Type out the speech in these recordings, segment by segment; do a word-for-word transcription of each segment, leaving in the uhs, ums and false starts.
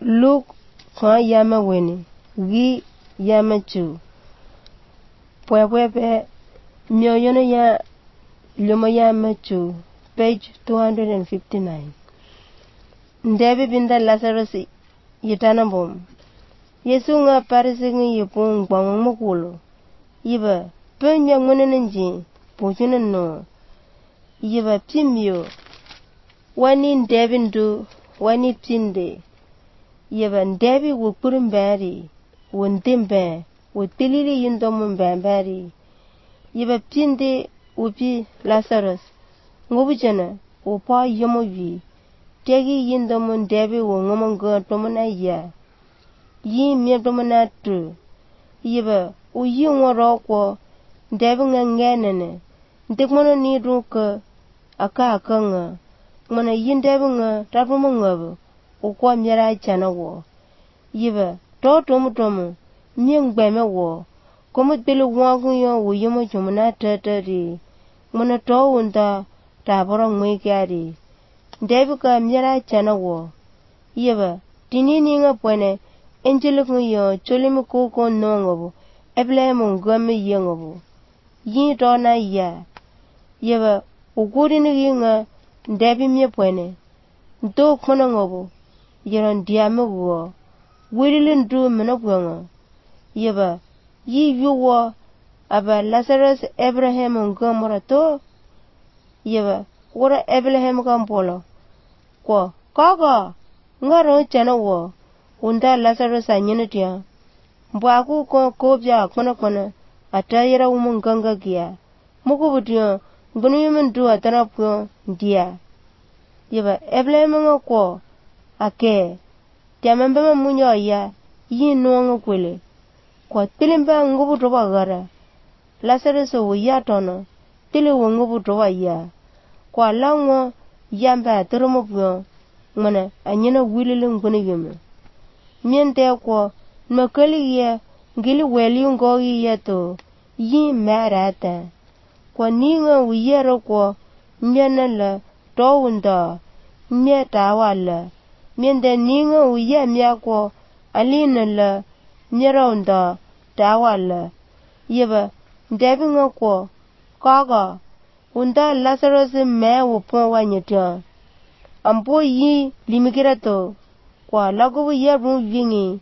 Luke kwa yama weni gi yama chu pwepwepe myoyono ya lyomo yama chu page two fifty-nine. Ndebi binda Lazarus yitana bom Yesu nga parisi ngi yipung gbang mukulo yiba penya ngunenji pujuna no yiba pimyo wani ndebi ndu wani pinde yiba ndebi wukurum bari wundimbe wutilili yindomu mbambari yiba pinde upi Lazarus ngubujana upa yomovi tegi yindomu ndebi wungomongo tomona ya yi miedomona tu yiba uyi ngoro ko ndebi nga ngenene ndikmono ni ruka aka aka nga mona yindebi nga tarumo ngabu ukwa miera chana wo yiba to tomu tomu mien gbeme wo komu bilu wangu yo wuyimo jumuna tatari mona to wunda taboro ngwekari ndebi ka miera chana wo yiba tinini nga pwene enjiluk yo cholimu koko nongobu eblemu ngame yengobu yi to na ya yiba ukuri ni nga ndebi mie pwene ndo kono ngobu yiron diame wo wirili ndu mena pwenga yiba yi yuwo aba Lazarus Abraham ngamora to yiba wora Abraham kampolo ko kaka ngaro chana wo unda Lazarus anyinitia mbwaku ko kobya kono kono atayira wumun ganga giya mukubutia ngunu yumundu atana pyo ndia yiba Abraham nga ko ake tiamembe munyo ya yi nuongo kwele ko tilimba ngubu toba gara Lazarus wo ya tono tili wo ngubu toba ya ko lango yamba turumo pyo ngana anyina wilili ngunu yumu miente ko makali ya ngili weli ngogi ya to yi marata ko ninga wiyero ko nyana la towunda mieta wala miende ninga wiya miya ko alina la mironda tawala yiba ndebi nga ko kaka unda Lazarus me wo po wanyeta ambo yi limikira to kwa lago ya ru vingi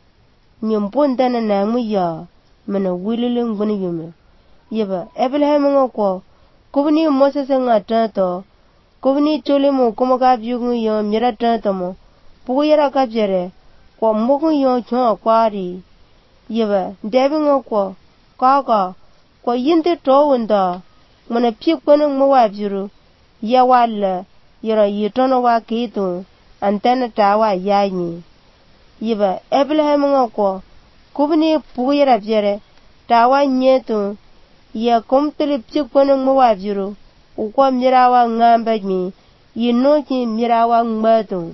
nyombo ndana na mu ya mana wilili nguni yume yiba Abraham nga ko kubni Moses nga tato kubni chole mo kuma ka byugu yo mira tato mo bugu yara ka byere ko mugu yo chwa kwari yiba ndebi nga ko kaka ko yinte to wunda mana pi kono ngwa byuru ya wala yara yitono wa kito antena tawa yanyi yiba Abraham nga ko kubni bugu yara byere tawa nyeto ya komtele pi kono ngwa byuru ukwa mirawa ngamba mi yinoki mirawa ngbato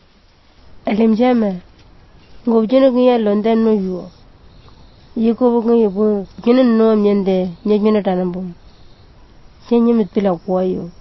alimjama ngobjene kunya London no yo yiko bugun yibo kinin no myende nyejmina tanambum senyi mitpila kwayo